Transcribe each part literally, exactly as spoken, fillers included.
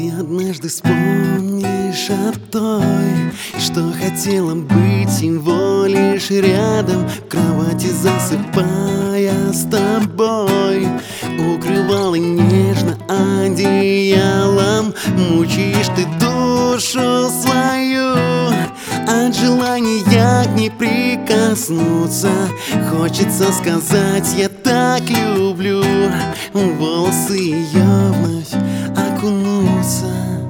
Ты однажды вспомнишь о той, что хотела быть всего лишь рядом, в кровати засыпая с тобой. Укрывала нежно одеялом, мучаешь ты душу свою. От желания к ней прикоснуться хочется сказать: я так люблю. В волосы ее вновь окунуться.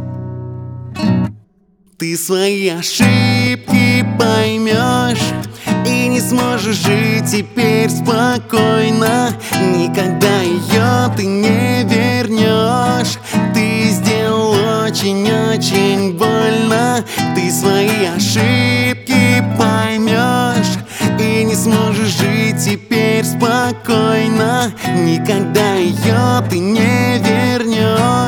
Ты свои ошибки поймешь и не сможешь жить теперь спокойно. Никогда ее ты не вернешь. Ты сделал очень-очень больно. Ты свои ошибки поймешь и не сможешь жить теперь спокойно. Никогда ее ты не вернешь.